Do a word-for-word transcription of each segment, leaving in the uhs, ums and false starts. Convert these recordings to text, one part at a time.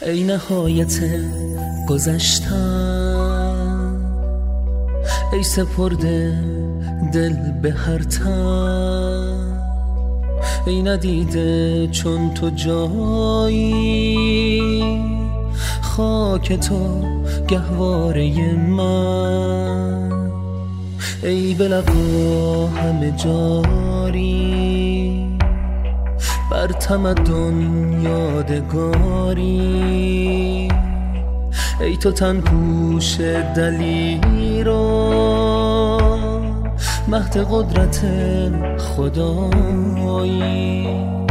ای نهایت گذشتم، ای سپرده دل به هر تن، ای ندیده چون تو جایی، خاک تو گهواره من، ای به لقا همه جاری، بر تمدن یادگاری، ای تو تن پوش دلیران، مهد قدرت خدایی.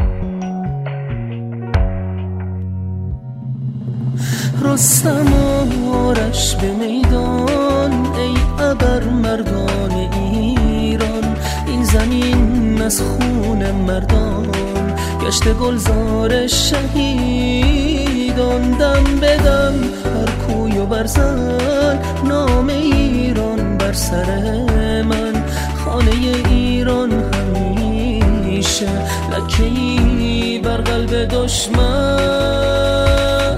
رستم آرش به میدان، ای ابر مردان ایران، این زمین از خون مردان گشته گلزار شهیدان. دم بدم هر کوی و برزن، نام ایران بر سر من، خانه ایران همیشه لکه‌ای بر قلب دشمن.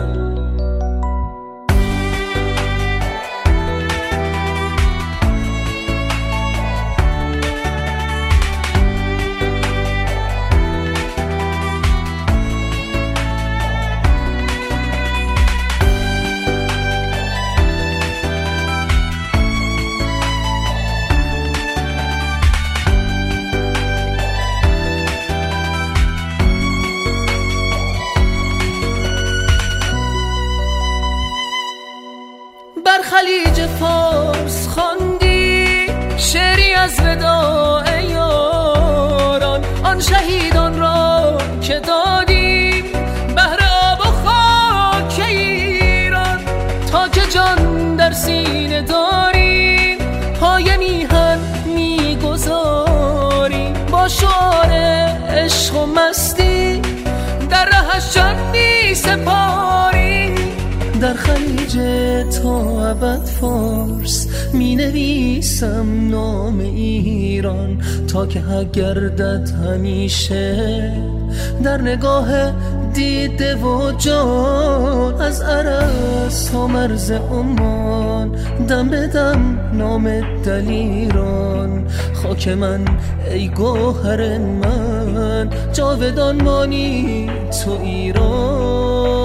بر خلیج فارس خواندی شعری از وداع یاران، آن شهیدان را که دادی بهر آب و خاک ایران. تا که جان در سینه داری پای میهن میگذاری، با شعار عشق و مستی در رهش جان میسپاری. در خلیج تا ابد فارس می نویسم نام ایران، تا که حق گردد همیشه در نگاه دیده و جان. از عرس تا مرز عمان دم به دم نام دلیران، خاک من ای گوهر من جاودان مانی تو ایران.